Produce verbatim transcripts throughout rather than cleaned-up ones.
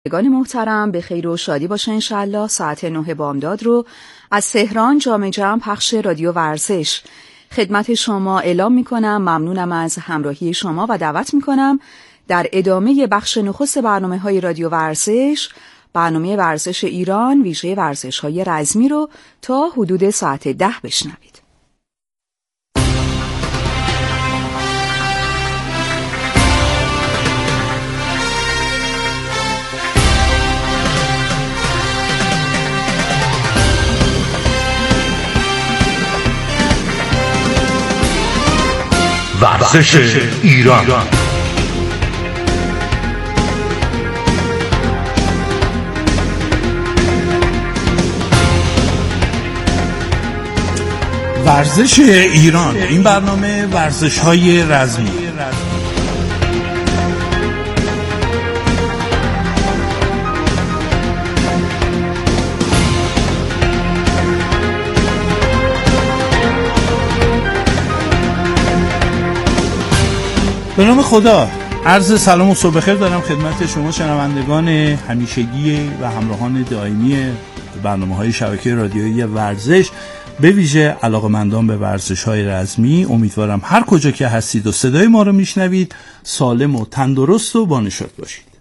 گان محترم به خیر و شادی باشه انشالله. ساعت نه بامداد رو از تهران جام جم پخش رادیو ورزش خدمت شما اعلام میکنم. ممنونم از همراهی شما و دعوت میکنم در ادامه بخش نخست برنامه های رادیو ورزش، برنامه ورزش ایران ویژه ورزش های رزمی رو تا حدود ساعت ده بشنوید. ورزش ایران. ورزش ایران، این برنامه ورزش‌های رزمی به نام خدا. عرض سلام و صبح بخیر دارم خدمت شما شنوندگان همیشگی و همراهان دائمی برنامه‌های شبکه رادیویی ورزش، به ویژه علاقه‌مندان به ورزش‌های رزمی. امیدوارم هر کجا که هستید و صدای ما رو میشنوید سالم و تندرست و بانشاد باشید.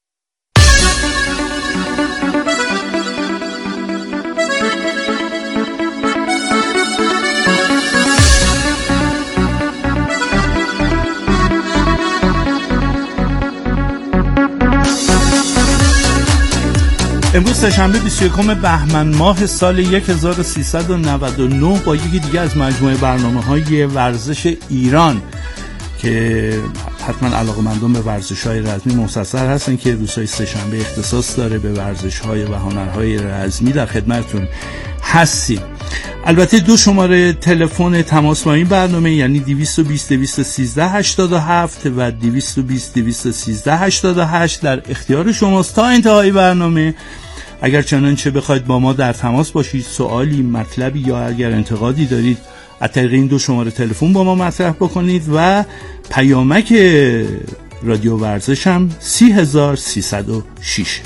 امروز سه‌شنبه بیست و یکم بهمن ماه سال هزار و سیصد و نود و نه با یکی دیگه از مجموعه برنامه‌های ورزش ایران که حتما علاقه‌مندان به ورزش‌های رزمی مختصر هستن که روزهای سه‌شنبه اختصاص داره به ورزش‌های و هنرهای رزمی، در خدمتتون هستیم. البته دو شماره تلفن تماس با این برنامه، یعنی دویست و بیست دویست و سیزده هشتاد و هفت و دویست و بیست دویست و سیزده هشتاد و هشت در اختیار شماست تا انتهای برنامه. اگر چنانچه بخواید با ما در تماس باشید، سوالی، مطلبی یا اگر انتقادی دارید، از طریق این دو شماره تلفن با ما مطرح بکنید و پیامک رادیو ورزش هم سی هزار سیصد و شش.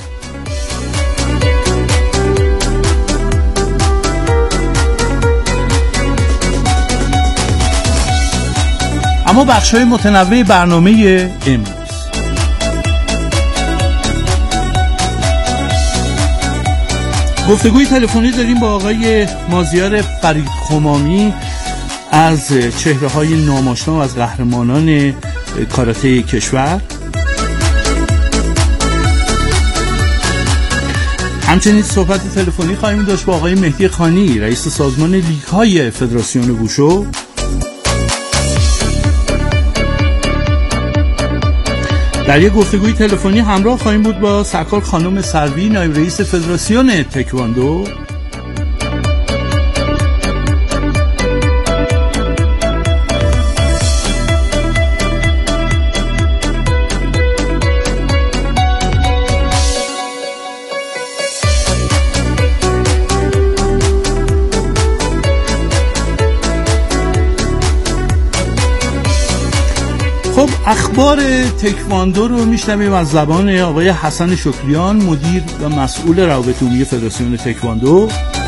اما بخش‌های متنوع برنامه امروز. گفتگوی تلفنی داریم با آقای مازیار فریدخمامی از چهره‌های ناماشنا و از قهرمانان کاراته کشور. همچنین صحبت تلفنی خواهیم داشت با آقای مهدی خانی، رئیس سازمان لیگ‌های فدراسیون ووشو. در یک گفتگوی تلفنی همراه خواهیم بود با سرکار خانم سروی، نایب رئیس فدراسیون تکواندو. خب اخبار تکواندو رو میشنویم از زبان آقای حسن شکریان، مدیر و مسئول روابط عمومی فدراسیون تکواندو.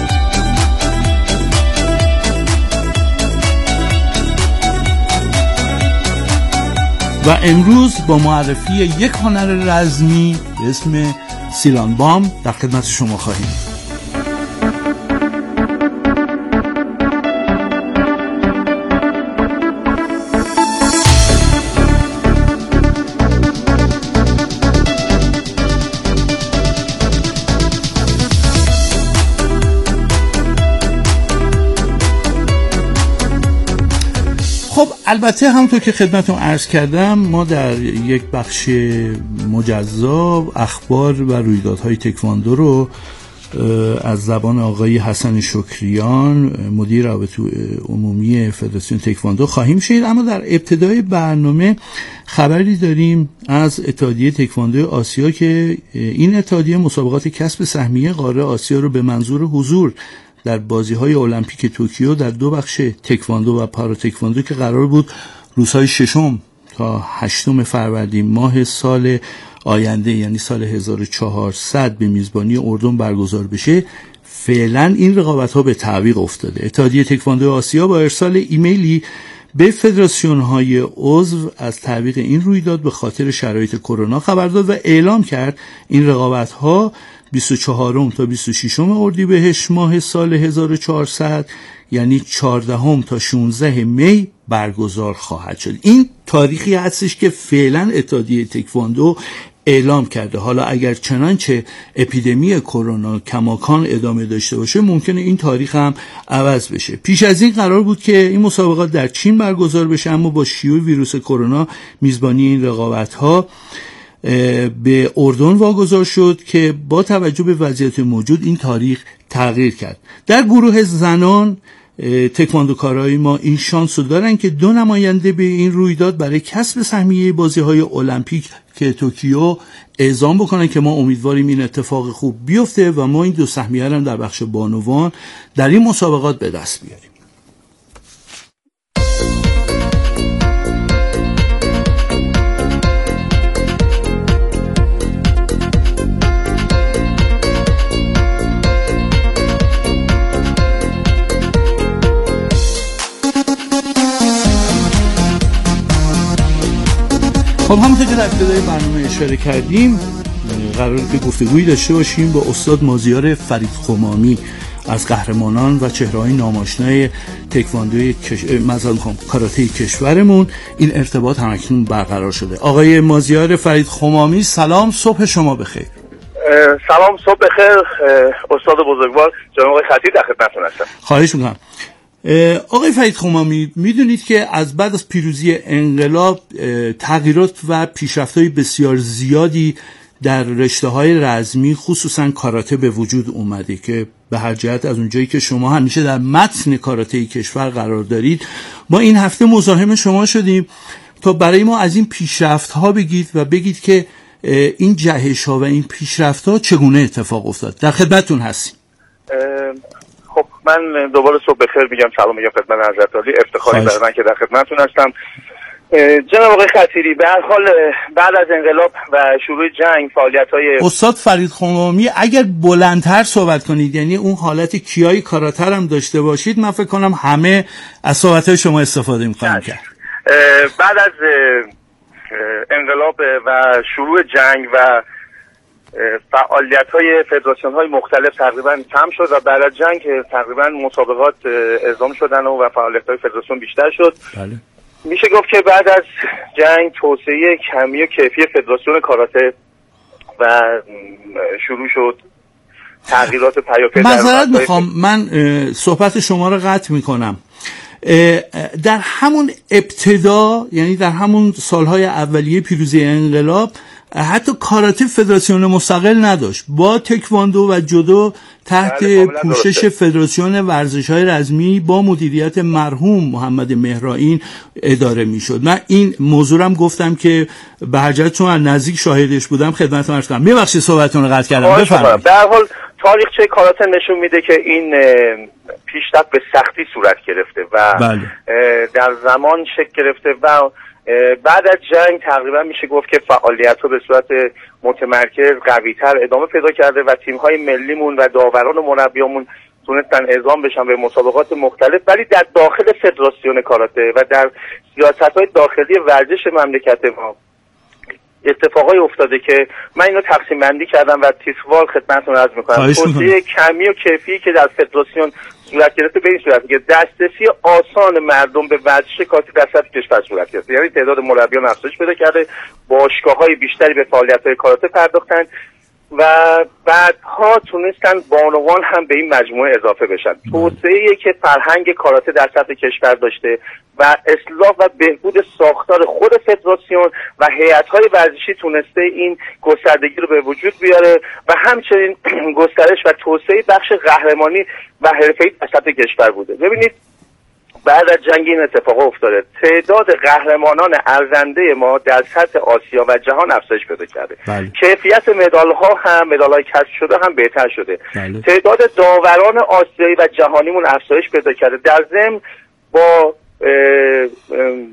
و امروز با معرفی یک هنر رزمی به اسم سیلان بام در خدمت شما خواهیم. خب البته همونطور که خدمتتون عرض کردم، ما در یک بخش مجزا اخبار و رویدادهای تکواندو رو از زبان آقای حسن شکریان، مدیر روابط عمومی فدراسیون تکواندو خواهیم شنید. اما در ابتدای برنامه خبری داریم از اتحادیه تکواندو آسیا که این اتحادیه مسابقات کسب سهمیه قاره آسیا رو به منظور حضور در بازی‌های المپیک توکیو در دو بخش تکواندو و پارا تکواندو که قرار بود روزهای ششم تا هشتم فروردین ماه سال آینده یعنی سال هزار و چهارصد به میزبانی اردن برگزار بشه، فعلا این رقابت‌ها به تعویق افتاده. اتحادیه تکواندو آسیا با ارسال ایمیلی به فدراسیون‌های عضو از تعویق این رویداد به خاطر شرایط کرونا خبر داد و اعلام کرد این رقابت‌ها بیست و چهارم تا بیست و ششم اردیبهشت ماه سال هزار و چهارصد یعنی چهاردهم تا شانزدهم می برگزار خواهد شد. این تاریخی هستش که فعلا اتحادیه تکواندو اعلام کرده. حالا اگر چنانچه اپیدمی کرونا کماکان ادامه داشته باشه ممکنه این تاریخ هم عوض بشه. پیش از این قرار بود که این مسابقات در چین برگزار بشه، اما با شیوع ویروس کرونا میزبانی این رقابت‌ها به اردن واگذار شد که با توجه به وضعیت موجود این تاریخ تغییر کرد. در گروه زنان تکواندوکارای ما این شانس رو دارن که دو نماینده به این رویداد برای کسب سهمیه بازی‌های المپیک که توکیو اعزام بکنن که ما امیدواریم این اتفاق خوب بیفته و ما این دو سهمیه هم در بخش بانوان در این مسابقات به دست بیاریم. خب همونطور که در ابتدای برنامه اشاره کردیم قراره که گفتگویی داشته باشیم با استاد مازیار فرید خمامی از قهرمانان و چهره‌های ناماشنای تکواندوی کش... مثلا کاراته کشورمون. این ارتباط همکنون برقرار شده. آقای مازیار فرید خمامی سلام، صبح شما بخیر. سلام، صبح بخیر استاد بزرگوار، جناب آقای خطیب در خدمتتون هستم. خواهش می‌کنم. آقای فرید خمامی، میدونید که از بعد از پیروزی انقلاب تغییرات و پیشرفت‌های بسیار زیادی در رشته‌های رزمی خصوصا کاراته به وجود اومده که به هر جهت از اونجایی که شما همیشه در متن کاراته کشور قرار دارید، ما این هفته مزاحم شما شدیم تا برای ما از این پیشرفت‌ها بگید و بگید که این جهش‌ها و این پیشرفت‌ها چگونه اتفاق افتاد. در خدمتتون هستیم. خب من دوباره صبح بخیر میگم، سلام میگم خدمت حضرت عالی، افتخاری برای من که در خدمتتون هستم. جناب آقای خطیری، به هر حال بعد از انقلاب و شروع جنگ فعالیت‌های استاد فرید خمامی اگر بلندتر صحبت کنید، یعنی اون حالت کیای کاراتر هم داشته باشید، من فکر کنم همه از صحبت‌های شما استفاده می‌خوایم کرد. بعد از انقلاب و شروع جنگ و فعالیت‌های فدراسیون‌های مختلف تقریبا کم شد و بعد از جنگ تقریبا مسابقات اعزام شدن و فعالیت‌های فدراسیون بیشتر شد. بله. میشه گفت که بعد از جنگ توسعه کمی و کیفی فدراسیون کاراته و شروع شد تغییرات پیاپی. معذرت میخوام من صحبت شما رو قطع میکنم. در همون ابتدا، یعنی در همون سالهای اولیه پیروزی انقلاب، حتی کاراته فدراسیون مستقل نداشت، با تکواندو و جودو تحت پوشش فدراسیون ورزش‌های رزمی با مدیریت مرحوم محمد مهرائین اداره می‌شد. من این موضوع هم گفتم که به هر جهت چون نزدیک شاهدش بودم خدمتتون عرض کنم. می‌بخشید صحبتتون رو قطع کردم، بفرمایید. به هر حال تاریخچه کاراته نشون میده که این پیشرفت به سختی صورت گرفته و بله. در زمان شکل گرفته و بعد از جنگ تقریبا میشه گفت که فعالیت‌ها به صورت متمرکز قوی‌تر ادامه پیدا کرده و تیم‌های ملیمون و داوران و مربیامون تونستن اعزام بشن به مسابقات مختلف، ولی در داخل فدراسیون کاراته و در سیاست‌های داخلی ورزش مملکت ما اتفاقای افتاده که من اینو تقسیم بندی کردم و تیسوال خدمتتون عرض می‌کنم. توسعه کمی و کیفی که در فدراسیون صورت گرفته به این صورت که دسترسی آسان مردم به ورزش کاراته در سطح کشور صورت گرفته، یعنی تعداد مربیان افزایش پیدا کرده، باشگاه‌های بیشتری به فعالیت‌های کاراته پرداختن و بعدها تونستن بانوان هم به این مجموعه اضافه بشن. توسعه‌ای که فرهنگ کاراته در سطح کشور داشته و اصلاح و بهبود ساختار خود فدراسیون و هیئت‌های ورزشی تونسته این گستردگی رو به وجود بیاره و همچنین گسترش و توسعه بخش قهرمانی و حرفه‌ای در سطح کشور بوده. ببینید بعد از جنگ این اتفاق افتاده، تعداد قهرمانان ارزنده ما در سطح آسیا و جهان افزایش پیدا کرده. بله. کیفیت مدال‌ها هم مدال‌های کسب شده هم بهتر شده. بله. تعداد داوران آسیایی و جهانیمون افزایش پیدا کرده. در ضمن با اه اه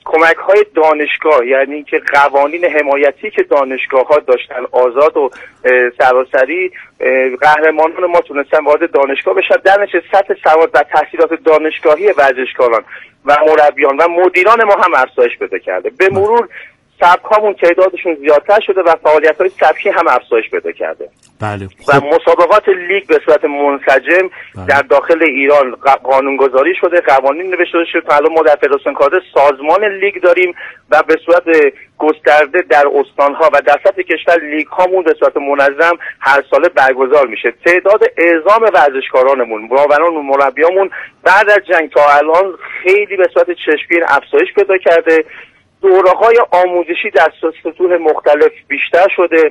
کمک های دانشگاه، یعنی که قوانین حمایتی که دانشگاه ها داشتن آزاد و سراسری، قهرمانان ما تونستن وارد دانشگاه بشن. در نتیجه سطح سواد و تحصیلات دانشگاهی ورزشکاران و مربیان و مدیران ما هم افزایش پیدا کرده. به مرور سبکامون تعدادشون زیادتر شده و فعالیت‌های سبکی هم افزایش پیدا کرده. بله. و مسابقات لیگ به صورت منسجم بله. در داخل ایران قانونگذاری شده، قوانین نوشته شده. الان ما در فدراسیون کارate سازمان لیگ داریم و به صورت گسترده در استان‌ها و در سطح کشور لیگ هامون به صورت منظم هر ساله برگزار میشه. تعداد اعزام ورزشکارانمون، معاونان و مربیامون بعد از جنگ تا الان خیلی به صورت چشمگیر افزایش پیدا کرده. دوره‌های آموزشی در سطوح مختلف بیشتر شده.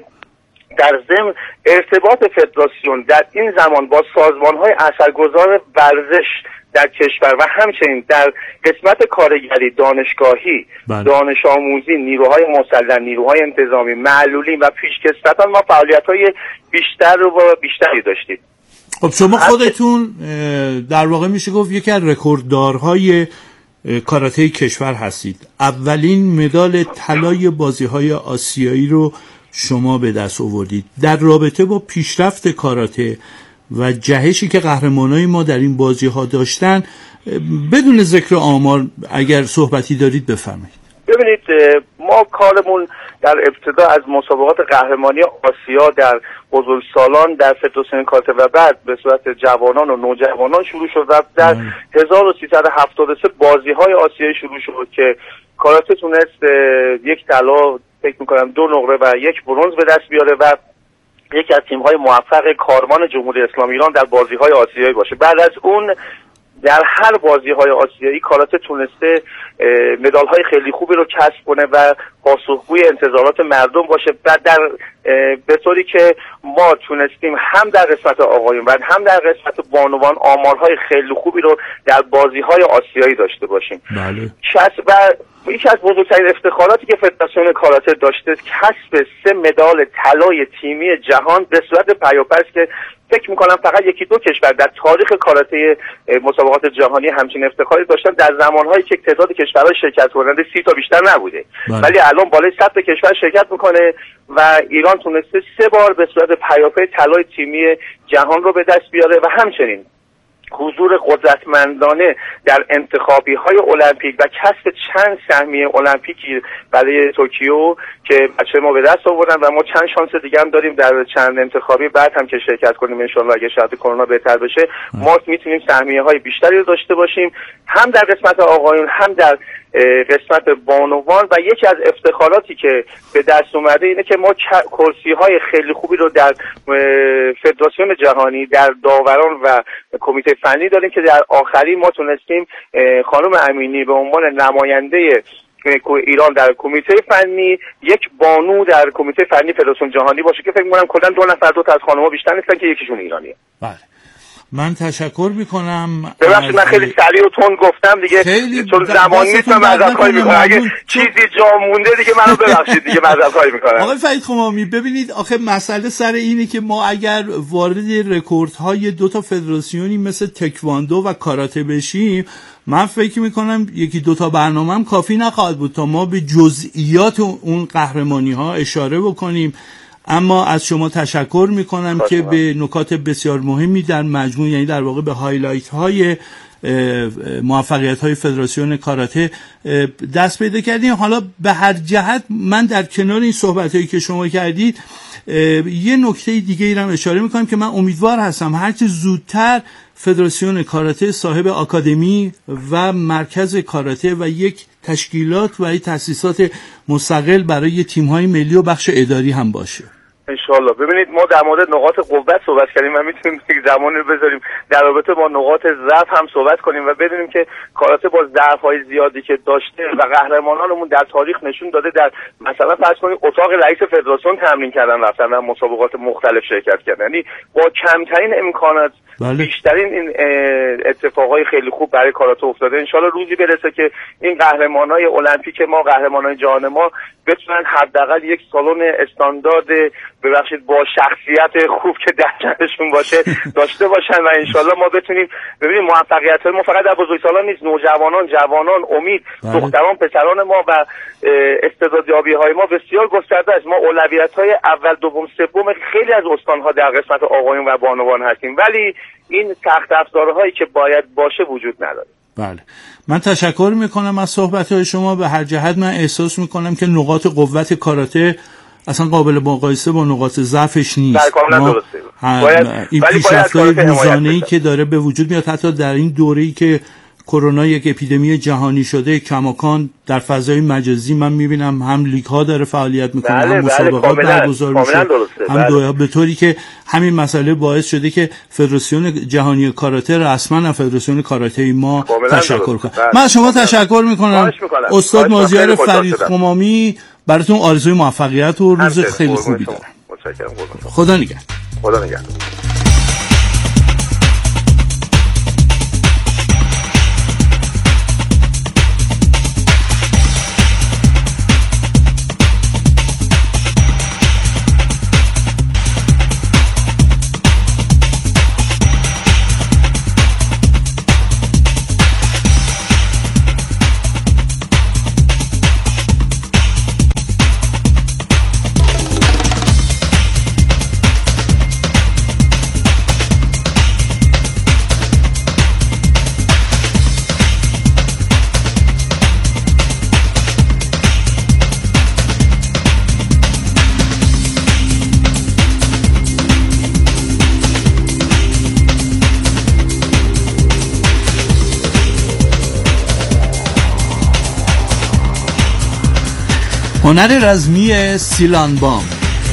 در ضمن ارتباط فدراسیون در این زمان با سازمان‌های اثرگذار ورزش در کشور و همچنین در قسمت کارگری، دانشگاهی، بله. دانش آموزی، نیروهای مسلح، نیروهای انتظامی، معلولین و پیشکسوتان ما فعالیت‌های بیشتر و بیشتری داشتیم. خب شما خودتون در واقع میشه گفت یکی از رکورددارهای کاراته کشور هستید. اولین مدال طلای بازی‌های آسیایی رو شما به دست آوردید. در رابطه با پیشرفت کاراته و جهشی که قهرمانای ما در این بازی‌ها داشتن، بدون ذکر آمار اگر صحبتی دارید بفرمایید. ببینید ما کارمون در ابتدا از مسابقات قهرمانی آسیا در بزرگسالان در فدراسیون کاراته و بعد به صورت جوانان و نوجوانان شروع شد و در هزار و سیصد و هفتاد و سه بازی‌های آسیایی شروع شد که کاراته تونست یک طلا، فکر می‌کنم دو نقره و یک برنز به دست بیاره و یکی از تیم‌های موفق کاروان جمهوری اسلامی ایران در بازی‌های آسیایی باشه. بعد از اون در هر بازی‌های آسیایی کاراته تونسته مدال‌های خیلی خوبی رو کسب کنه و پاسخگوی انتظارات مردم باشه و در به طوری که ما تونستیم هم در قسمت آقایون و هم در قسمت بانوان آمارهای خیلی خوبی رو در بازی‌های آسیایی داشته باشیم. بله. کسب و یکی از بزرگترین افتخاراتی که فدراسیون کاراته داشته کسب سه مدال طلای تیمی جهان به صورت پیاپی که فکر میکنم فقط یکی دو کشور در تاریخ کاراته مسابقات جهانی همچین افتخاری داشتن در زمانهایی که تعداد کشورهای شرکت کننده سی تا بیشتر نبوده. بله. ولی الان بالای صد تا کشور شرکت میکنه و ایران تونسته سه بار به صورت پیاپی طلای تیمی جهان رو به دست بیاره و همچنین حضور قدرتمندانه در انتخابی های المپیک و کسب چند سهمیه المپیکی برای توکیو که بچه ما به دست آوردن و ما چند شانس دیگه هم داریم در چند انتخابی بعد هم که شرکت کنیم ان شاءالله اگه شرایط کرونا بهتر بشه ما میتونیم سهمیه های بیشتری رو داشته باشیم هم در قسمت آقایون هم در قسمت بانوان. و یکی از افتخاراتی که به دست اومده اینه که ما کرسی های خیلی خوبی رو در فدراسیون جهانی در داوران و کمیته فنی داریم که در آخری ما تونستیم خانم امینی به عنوان نماینده ایران در کمیته فنی یک بانو در کمیته فنی فدراسیون جهانی باشه که فکر می‌کنم کلا دو نفر دو تا از خانم‌ها بیشتر نیستن که یکیشون ایرانیه. بله. من تشکر میکنم. ببخشید من خیلی سریع و تند گفتم دیگه چون زمان نیست من معذرت میکنم اگه چیزی جا مونده دیگه منو ببخشید دیگه معذرت میکنم. آقای فرید خمامی ببینید آخه مسئله سر اینه که ما اگر وارد رکوردهای دو تا فدراسیونی مثل تکواندو و کاراته بشیم من فکر میکنم یکی دو تا برنامه هم کافی نخواهد بود تا ما به جزئیات اون قهرمانی ها اشاره بکنیم. اما از شما تشکر میکنم که به نکات بسیار مهمی در مجموع یعنی در واقع به هایلایت های موفقیت های فدراسیون کاراته دست پیدا کردیم. حالا به هر جهت من در کنار این صحبت هایی که شما کردید یه نکته دیگه ای رو اشاره میکنم که من امیدوار هستم هرچه زودتر فدراسیون کاراته صاحب آکادمی و مرکز کاراته و یک تشکیلات و یک تأسیسات مستقل برای تیم‌های ملی و بخش اداری هم باشه. انشالله. ببینید ما در مورد نقاط قوت صحبت کردیم و میتونیم یک زمانی رو بذاریم در رابطه با نقاط ضعف هم صحبت کنیم و بدونیم که کاراته با ضعف‌های زیادی که داشته و قهرمانانمون در تاریخ نشون داده در مثلا فرض کنید اتاق رئیس فدراسیون تمرین کردن رفتن و مسابقات مختلف شرکت کردن یعنی با کمترین امکانات بله. بیشترین این اتفاقای خیلی خوب برای کاراته افتاده. انشالله روزی برسه که این قهرمانای المپیک ما قهرمانای جهان ما بتونن حداقل یک سالن استاندارد ببخشید با شخصیت خوب که در جمعشون باشه داشته باشن و انشالله ما بتونیم ببینیم موفقیت های ما فقط در بزرگسالان نیست، نوجوانان، جوانان، امید، دختران، پسران ما و استعدادیابی های ما بسیار گسترده است. ما اولویت های اول، دوم، سوم خیلی از استان ها در قسمت آقایون و بانوان هستیم، ولی این سخت افزارهایی که باید باشه وجود نداره. بله، من تشکر میکنم از صحبت‌های شما. به هر جهت من احساس میکنم که نقاط قوت کاراته اصلا قابل مقایسه با نقاط ضعفش نیست. ما باید این پیشرفت‌های روزانه‌ای که داره به وجود میاد، حتی در این دوره‌ای که کرونا یک اپیدمی جهانی شده، کماکان در فضای مجازی من میبینم هم لیگ ها داره فعالیت میکنه، بله، هم مسابقات برگزار میشه، هم بله. دویا، به طوری که همین مسئله باعث شده که فدراسیون جهانی کاراته رسما از فدراسیون کاراته ما تشکر کنه. من از شما تشکر میکنم استاد مازیار فرید خمامی، براتون آرزوی موفقیت و روز خیلی خوبی دارم. متشکرم. خدا نگهدار. خدا نگهدار. هنر رزمی سیلانبام.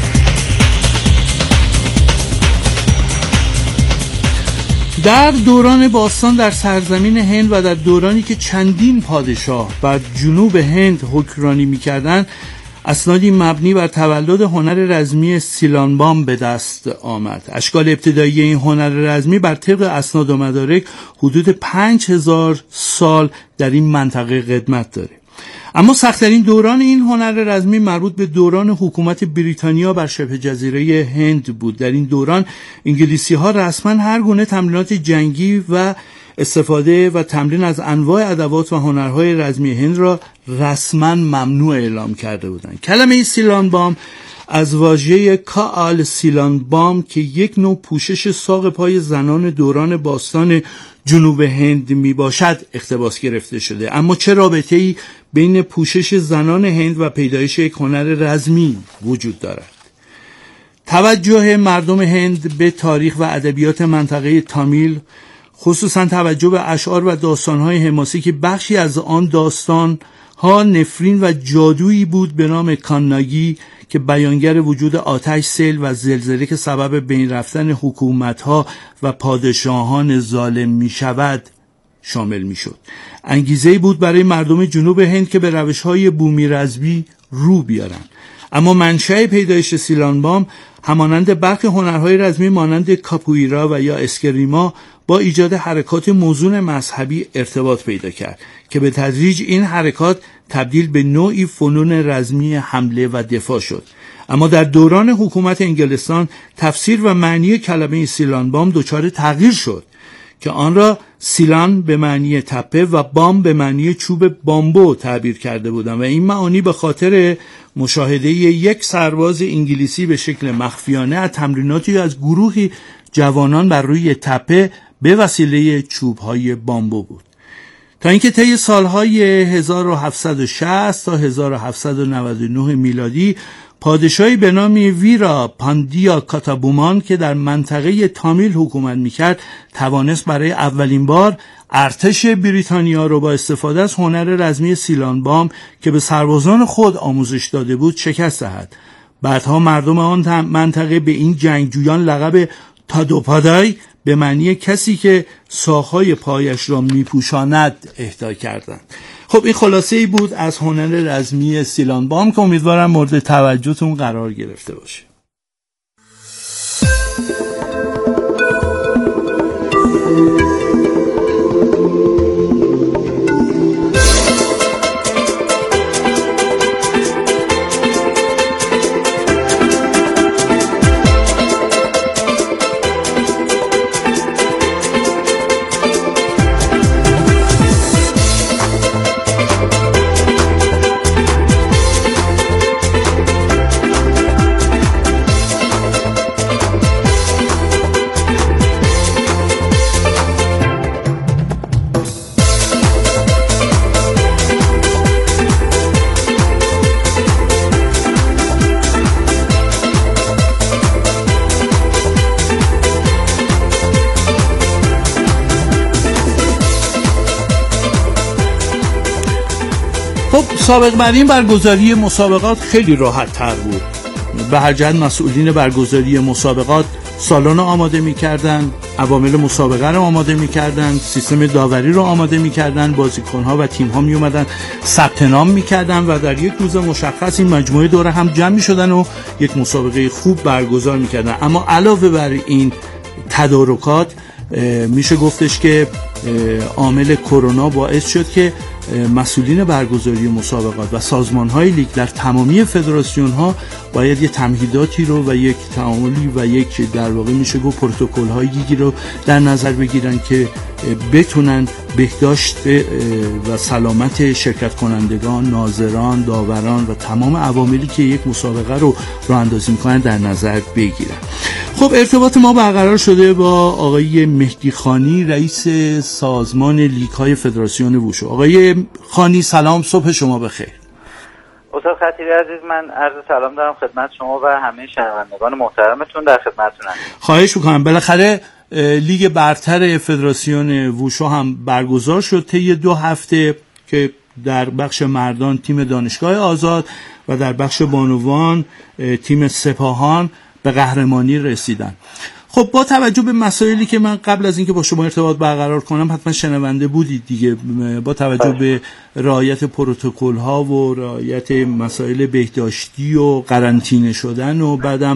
در دوران باستان در سرزمین هند و در دورانی که چندین پادشاه بر جنوب هند حکمرانی می‌کردند، اسنادی مبنی بر تولد هنر رزمی سیلانبام به دست آمد. اشکال ابتدایی این هنر رزمی بر طبق اسناد و مدارک حدود پنج هزار سال در این منطقه قدمت داره. اما سخت‌ترین دوران این هنر رزمی مربوط به دوران حکومت بریتانیا بر شبه جزیره هند بود. در این دوران انگلیسی‌ها رسما هر گونه تمرینات جنگی و استفاده و تمرین از انواع ادوات و هنرهای رزمی هند را رسما ممنوع اعلام کرده بودند. کلمه سیلانبام از واژه کال سیلانبام که یک نوع پوشش ساق پای زنان دوران باستان جنوب هند می باشد اقتباس گرفته شده. اما چه رابطه‌ای بین پوشش زنان هند و پیدایش یک هنر رزمی وجود دارد؟ توجه مردم هند به تاریخ و ادبیات منطقه تامیل، خصوصا توجه به اشعار و داستان‌های حماسی که بخشی از آن داستان‌ها نفرین و جادویی بود به نام کاناگی که بیانگر وجود آتش، سیل و زلزله که سبب بین رفتن حکومت‌ها و پادشاهان ظالم می‌شود شامل می‌شد. انگیزه‌ای بود برای مردم جنوب هند که به روش‌های بومی رزمی رو بیارند. اما منشأ پیدایش سیلانبام همانند برخی هنرهای رزمی مانند کاپویرا و یا اسکریما با ایجاد حرکات موزون مذهبی ارتباط پیدا کرد که به تدریج این حرکات تبدیل به نوعی فنون رزمی حمله و دفاع شد. اما در دوران حکومت انگلستان تفسیر و معنی کلمه سیلانبام دچار تغییر شد که آن را سیلان به معنی تپه و بام به معنی چوب بامبو تعبیر کرده بودند و این معانی به خاطر مشاهده یک سرباز انگلیسی به شکل مخفیانه از تمریناتی از گروهی جوانان بر روی تپه به وسیله چوب‌های بامبو بود. تا اینکه طی سالهای هزار و هفتصد و شصت تا هزار و هفتصد و نود و نه میلادی پادشاهی به نام ویرا پاندیا کاتابومان که در منطقه تامیل حکومت میکرد توانست برای اولین بار ارتش بریتانیا را با استفاده از هنر رزمی سیلانبام که به سربازان خود آموزش داده بود شکست دهد. بعدها مردم آن منطقه به این جنگجویان لقب تادوپادای به معنی کسی که ساقهای پایش را میپوشاند اهدا کردند. خب این خلاصه ای بود از هنر رزمی سیلانبام که امیدوارم مورد توجهتون قرار گرفته باشه. سابق بر این برگزاری مسابقات خیلی راحت تر بود. به هر جهت مسئولین برگزاری مسابقات سالن رو آماده می‌کردن، عوامل مسابقه رو آماده می‌کردن، سیستم داوری رو آماده می‌کردن، بازیکن‌ها و تیم‌ها میومدن ثبت نام می‌کردن و در یک روز مشخص این مجموعه دور هم جمع می‌شدن و یک مسابقه خوب برگزار می‌کردن. اما علاوه بر این تدارکات میشه گفتش که عامل کرونا باعث شد که مسئولین برگزاری مسابقات و سازمان‌های لیگ در تمامی فدراسیون‌ها باید یه تمهیداتی رو و یک تعاملی و یک در واقع میشه گفت پروتکل‌هایی رو در نظر بگیرن که بتونن بهداشت و سلامت شرکت کنندگان، ناظران، داوران و تمام عواملی که یک مسابقه رو راه اندازی می‌کنن در نظر بگیرن. خب ارتباط ما برقرار شده با آقای مهدی خانی، رئیس سازمان لیگ‌های فدراسیون ووشو. آقای خانی سلام، صبح شما بخیر. استاد خطیبی عزیز، من عرض سلام دارم خدمت شما و همه شنوندگان محترمتون، در خدمتتونم. خواهش می‌کنم. بالاخره لیگ برتر فدراسیون ووشو هم برگزار شد طی دو هفته که در بخش مردان تیم دانشگاه آزاد و در بخش بانوان تیم سپاهان به قهرمانی رسیدن. خب با توجه به مسائلی که من قبل از اینکه با شما ارتباط برقرار کنم حتما شنونده بودید دیگه، با توجه به رعایت پروتکل ها و رعایت مسائل بهداشتی و قرنطینه شدن و بعدم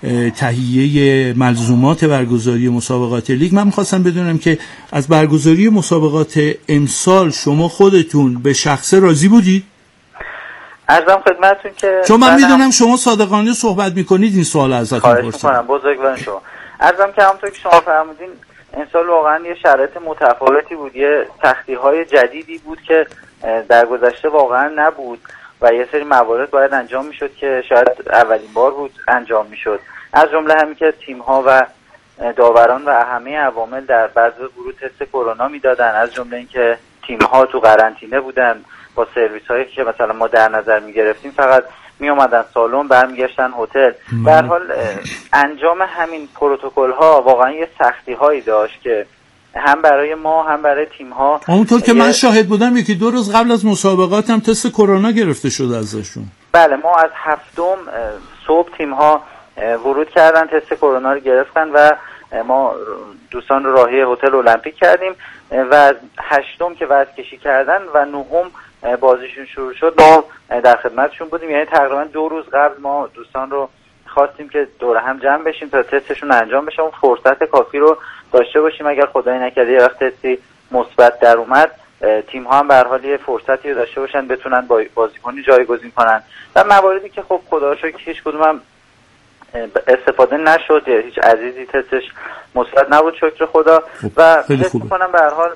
تهیه ملزومات برگزاری مسابقات لیگ، من می‌خواستم بدونم که از برگزاری مسابقات امسال شما خودتون به شخصه راضی بودید؟ عرضم خدمتتون که چون من میدونم شما صادقانه صحبت میکنید، این سوال ازتون پرسیدم. خواهش میکنم، بزرگوار شما. عرضم که همونطور که شما فرمودین امسال واقعا یه شرایط متفاوتی بود، یه سختی‌های جدیدی بود که در گذشته واقعا نبود و یه سری موارد باید انجام میشد که شاید اولین بار بود انجام میشد، از جمله همین که تیم‌ها و داوران و همه عوامل در بعضی گروه تست کرونا میدادن، از جمله اینکه تیم‌ها تو قرنطینه بودن با سرویس هایی که مثلا ما در نظر می گرفتیم، فقط می اومدن سالن برمیگشتن هتل. به هر حال انجام همین پروتکل ها واقعا یه سختی هایی داشت که هم برای ما هم برای تیم ها. اونطور که من شاهد بودم یکی دو روز قبل از مسابقات هم تست کرونا گرفته شده ازشون. بله، ما از هفتم صبح تیم ها ورود کردن، تست کرونا رو گرفتن و ما دوستان رو راهی هتل المپیک کردیم و هشتم که وزن کشی کردن و نهم بازیشون شروع شد ما در خدمتشون بودیم. یعنی تقریبا دو روز قبل ما دوستان رو خواستیم که دور هم جمع بشیم تا تستشون انجام بشه، اون فرصت کافی رو داشته باشیم اگر خدای نکرده یه وقت تستی مثبت در اومد تیم ها هم به هر حال یه فرصتی رو داشته باشن بتونن بازیکنی جایگزین کنن. و مواردی که خب خدا رو شکر هیچ کدوم استفاده نشد، هیچ عزیزی تستش مثبت نبود شکر خدا و فکر می‌کنم به هر حال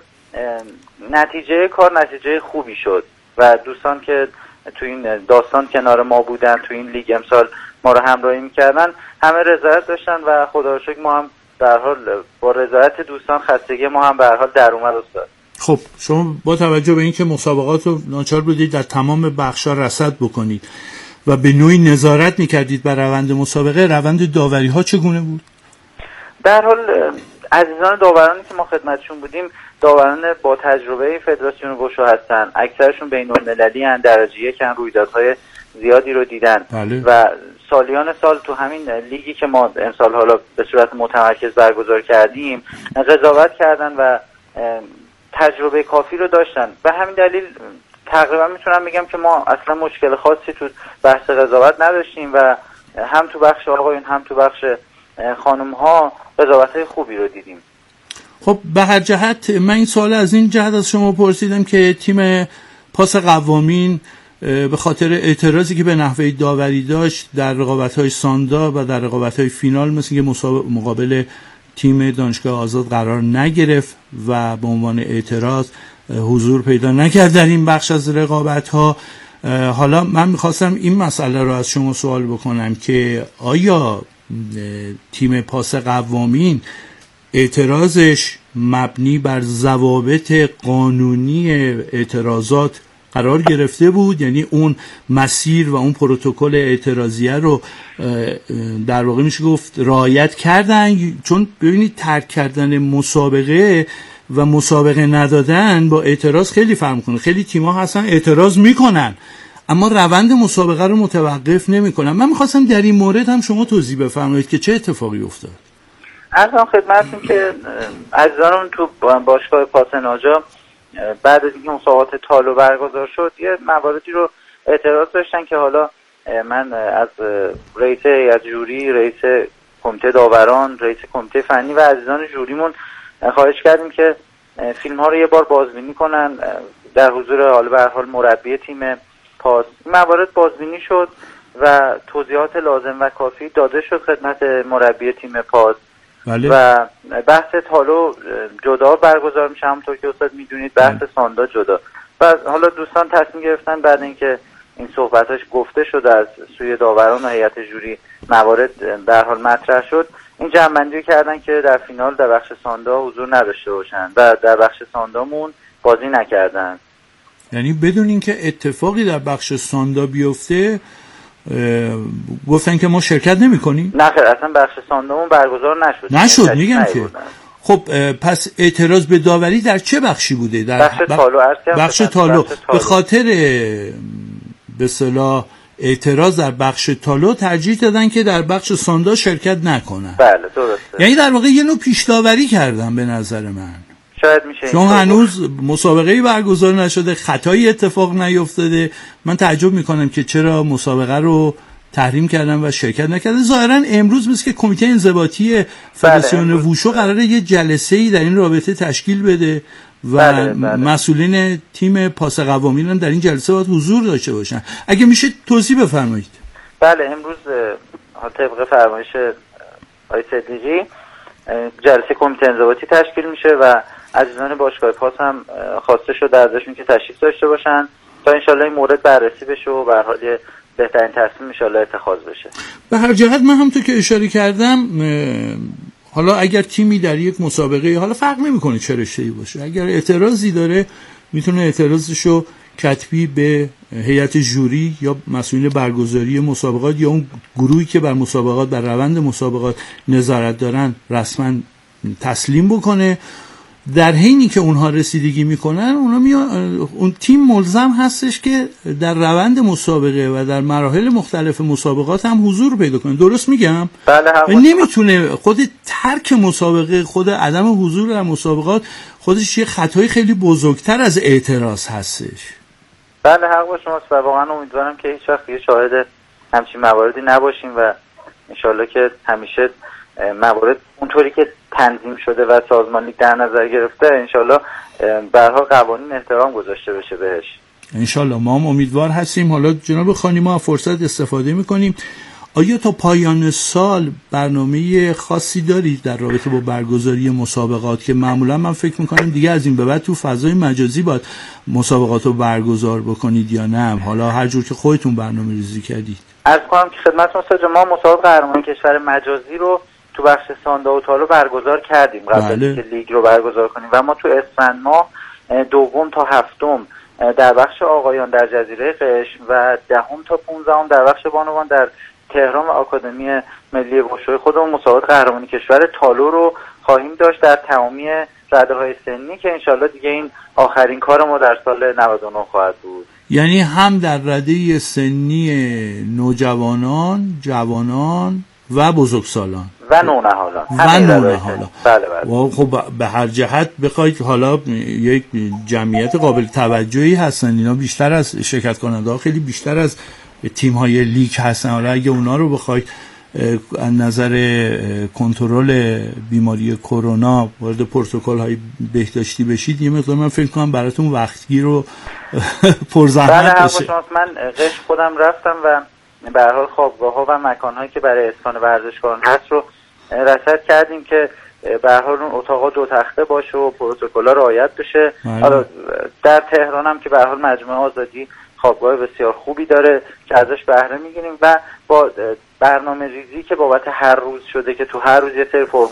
نتیجه کار نتیجه خوبی شد و دوستان که تو این داستان کنار ما بودن، تو این لیگ امسال ما رو همراهی می‌کردن، همه رضایت داشتن و خدا رو شکر ما هم به هر حال با رضایت دوستان خستگی ما هم به هر حال در اومد استاد. خب شما با توجه به اینکه مسابقات رو ناچار بودید در تمام بخش‌ها رصد بکنید و به نوعی نظارت می‌کردید بر روند مسابقه، روند داوری‌ها چگونه بود؟ در حال عزیزان داورانی که ما خدمتشون بودیم داوران با تجربه فدراسیون ووشو هستن، اکثرشون بین‌المللی ان، درجه یک ان، رویدادهای زیادی رو دیدن. بله. و سالیان سال تو همین لیگی که ما امسال حالا به صورت متمرکز برگزار کردیم قضاوت کردن و تجربه کافی رو داشتن. به همین دلیل تقریبا میتونم بگم که ما اصلا مشکل خاصی تو بحث قضاوت نداشتیم و هم تو بخش آقایون هم تو بخش خانم ها قضاوت‌های خوبی رو دیدیم. خب به هر جهت من این سوال از این جهت از شما پرسیدم که تیم پاس قوامین به خاطر اعتراضی که به نحوه داوری داشت در رقابت‌های ساندا و در رقابت‌های فینال مثل که مقابل تیم دانشگاه آزاد قرار نگرفت و به عنوان اعتراض حضور پیدا نکرد در این بخش از رقابت‌ها. حالا من می‌خواستم این مسئله رو از شما سوال بکنم که آیا تیم پاس قوامین اعتراضش مبنی بر ضوابط قانونی اعتراضات قرار گرفته بود، یعنی اون مسیر و اون پروتکل اعتراضیه رو در واقع میشه گفت رعایت کردن؟ چون ببینید ترک کردن مسابقه و مسابقه ندادن با اعتراض خیلی فرق میکنه. خیلی تیم‌ها هستن اعتراض میکنن اما روند مسابقه رو متوقف نمی‌کنن. من می‌خواستم در این مورد هم شما توضیح بفرمایید که چه اتفاقی افتاد. عرضم خدمتتون که عزیزانمون تو باشگاه پاسناجا بعد از اینکه مسابقات تالو برگزار شد یه مواردی رو اعتراض داشتن که حالا من از رئیس هیئت جوری، رئیس کمیته داوران، رئیس کمیته فنی و عزیزان جوریمون خواهش کردیم که فیلم ها رو یه بار بازبینی کنن در حضور حال به هر حال مربی تیم پاس. موارد بازبینی شد و توضیحات لازم و کافی داده شد خدمت مربی تیم پاس. بله. و بحث تالو جدا برگزار میشه، همونطور که استاد میدونید بحث ساندا جدا. و حالا دوستان تصمیم گرفتن بعد اینکه این صحبتاش گفته شد از سوی داوران و هیئت جوری موارد در حال مطرح شد، این جمع‌بندی کردن که در فینال در بخش ساندا حضور نداشته باشن و در بخش ساندامون بازی نکردن. یعنی بدون اینکه اتفاقی در بخش ساندا بیفته گفتن که ما شرکت نمی کنیم؟ نه خیر، اصلا بخش ساندامون برگزار نشد. نشد میگم که. خب پس اعتراض به داوری در چه بخشی بوده؟ در بخش تالو. بخش تالو. به خاطر به اصطلاح اعتراض در بخش تالو ترجیح دادن که در بخش ساندا شرکت نکنن. بله درسته. یعنی در واقع یه نوع پیش داوری کردن به نظر من. شاید میشه. چون هنوز مسابقه‌ای برگزار نشده، خطایی اتفاق نیفتاده. من تعجب میکنم که چرا مسابقه رو تحریم کردن و شرکت نکردن. ظاهرا امروز مثل که کمیته انضباطی فدراسیون بله ووشو قراره یه جلسه‌ای در این رابطه تشکیل بده و بله بله. مسئولین تیم پاس قوامین هم در این جلسه باید حضور داشته باشن. اگه میشه توضیح بفرمایید. بله امروز طبق فرمایش آقای صدیقی جلسه کمیته انضباطی تشکیل میشه و عزیزان باشگاه پاس هم خواسته شده ازشون که تشریف داشته باشن تا انشالله این مورد بررسی بشه و به هر حال بهترین تصمیم انشالله اتخاذ بشه. به هر جهت من همونطور که اشاره کردم، حالا اگر تیمی در یک مسابقه، حالا فرق نمیکنه چه رشته‌ای باشه، اگر اعتراضی داره میتونه اعتراضشو کتبی به هیئت جوری یا مسئولین برگزاری مسابقات یا اون گروهی که بر مسابقات بر روند مسابقات نظارت دارن رسما تسلیم بکنه. در حینی که اونها رسیدگی میکنن، اونها میان، اون تیم ملزم هستش که در روند مسابقه و در مراحل مختلف مسابقات هم حضور پیدا کنه. درست میگم؟ بله. نمیتونه خود ترک مسابقه، خود عدم حضور در مسابقات خودش یه خطای خیلی بزرگتر از اعتراض هستش. بله حق با شماست و واقعا امیدوارم که هیچ وقت یه شاهد همچین مواردی نباشیم و انشالله که همیشه موارد اونطوری که تنظیم شده و سازمانی در نظر گرفته انشالله به هر حال قوانین احترام گذاشته بشه بهش. انشالله ما هم امیدوار هستیم. حالا جناب خانی ما فرصت استفاده میکنیم. آیا تا پایان سال برنامه خاصی دارید در رابطه با برگزاری مسابقات که معمولا من فکر میکنم دیگه از این به بعد تو فضای مجازی باید مسابقات رو برگزار بکنید یا نه؟ حالا هر جور که خودتون برنامه ریزی کردید. عرض کنم که خدمتتون استاد ما مسابقه قهرمانی کشور مجازی رو تو بخش ساندا و تالو برگزار کردیم قبل از اینکه لیگ رو برگزار کنیم و ما تو اسفند ماه دوم تا هفتم در بخش آقایان در جزیره قشم و دهم تا پانزدهم در بخش بانوان در تهران و آکادمی ملی وشوی خودمون مسابقات قهرمانی کشور تالو رو خواهیم داشت در تمامی رده‌های سنی که انشالله دیگه این آخرین کار ما در سال نود و نه خواهد بود. یعنی هم در رده سنی نوجوانان، جوانان و بزرگسالان و نونهالان و نونهالان. بله بله. خب به هر جهت بخواید حالا یک جمعیت قابل توجهی هستن، اینا بیشتر از شرکت کننده ها خیلی بیشتر از تیم های لیگ هستن. حالا اگه اونا رو بخواید از نظر کنترل بیماری کرونا وارد پروتکل های بهداشتی بشید، یه مقدار من فکر کنم براتون وقتگیر رو پرزحمت بشه. بله من قش خودم رفتم و به هر حال خوابگاه ها و مکان هایی که برای اسکان ورزشکاران هست رو رصد کردیم که به هر حال اون اتاقا دو تخته باشه و پروتکل‌ها رعایت بشه. حالا در تهران هم که به هر حال مجموعه آزادی خوابگاه بسیار خوبی داره که ازش بهره میگیریم و با برنامه ریزی که بابت هر روز شده که تو هر روز یه سری فرم